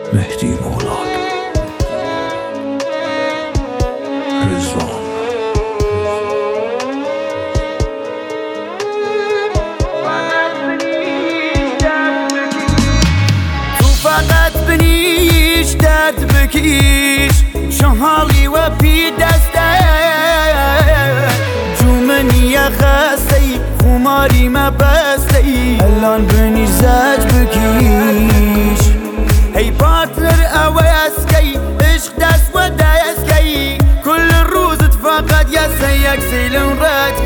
مهدی مولاد رضوان. تو فقط بنیش درد بکیش شهالی و پی دسته جومنی خسته خماری مبسته الان بنیش زج بکیش هی پارتنر اواسکی عشق دست و دستکی كل روزت فقط یسه یک سیلون رد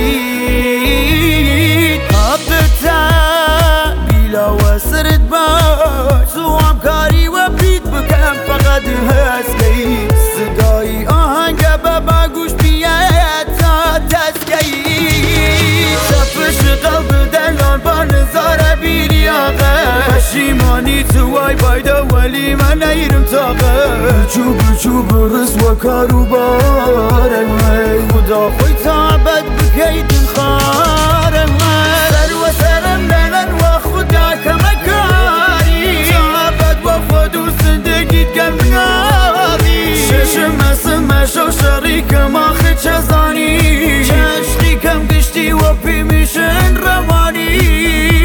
کهید حبتا بیلا و سرت باش سوام کاری و بیت بکم فقط هسکی صدای آهنگ بابا گوش بیاد تا تسکی شفش قلب دلان با نظاره بیری آقا پشیمانی تو وای بایده ولی من نیرم طاقه بچو برس و کارو باره خدا خوی تعبد بگید خاره سر و سرم نگن و خدا کمکاری تعبد و خودو زندگیت گم بنادی ششم اسمش و شریکم آخه چزانی چشقی کم گشتی و پی میشن روانی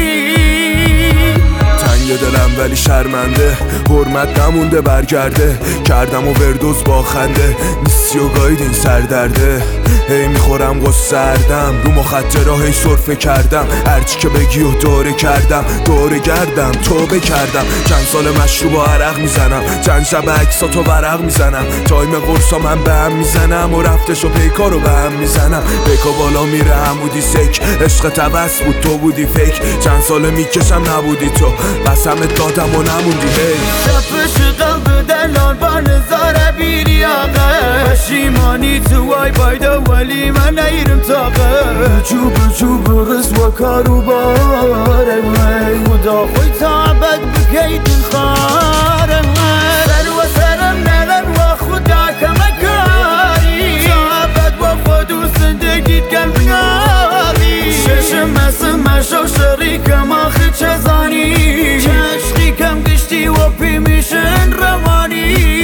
یه دلم ولی شرمنده حرمت نمونده برگرده کردم و وردوز با خنده نیستی و گاید این سردرده هی میخورم گستردم رو مخط راه سرفه کردم هرچی که بگی و دوره کردم دوره گردم توبه کردم چند سال مشروب و عرق میزنم چند شب عکساتو ورق میزنم تایم قرصا من به هم میزنم و رفتش و پیکا رو به هم میزنم پیکا بالا میره عمودی سک عشق تبس بود تو بودی فکر چند سال میکشم نبودی تو قسمت دادم و نموندی هی شفش قلب دلان با نظاره بیری آقا پشیمانی تو وای بایده ولی من نیرم طاقه بچو برس و کارو باره خدا خوی تعبد بگید خاره سر و سرم نگن و خدا کمکاری تعبد و خودو زندگیت گم بنادی ششم اسمش و شریکم آخه چزانی چشقی کم گشتی و پی میشن روانی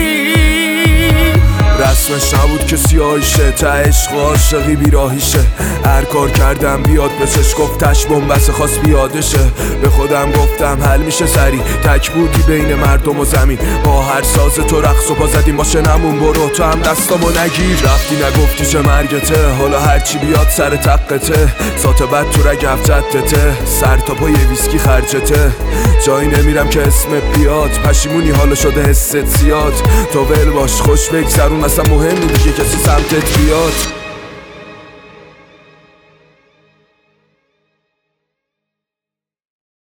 رسمش نبود که سیاهیشه تا عشق و عاشقی بیراهیشه هر کار کردم بیاد به چش گفتش بومبسه خواست بیادشه به خودم گفتم حل میشه سری تک بودی بین مردم و زمین ما هر ساز تو رقص و پا زدیم باشه نمون برو تو هم دستامو نگیر رفتی نگفتی چه مرگته حالا هرچی بیاد سر تقته سات بد تو رگف جدته سر تا پای ویسکی خرجته جایی نمیرم که اسمت بیاد پشیمونی حالا شده حست زیاد تو ول باش خوش بگذرون اصلا مهم نیست که کسی سمتت بیاد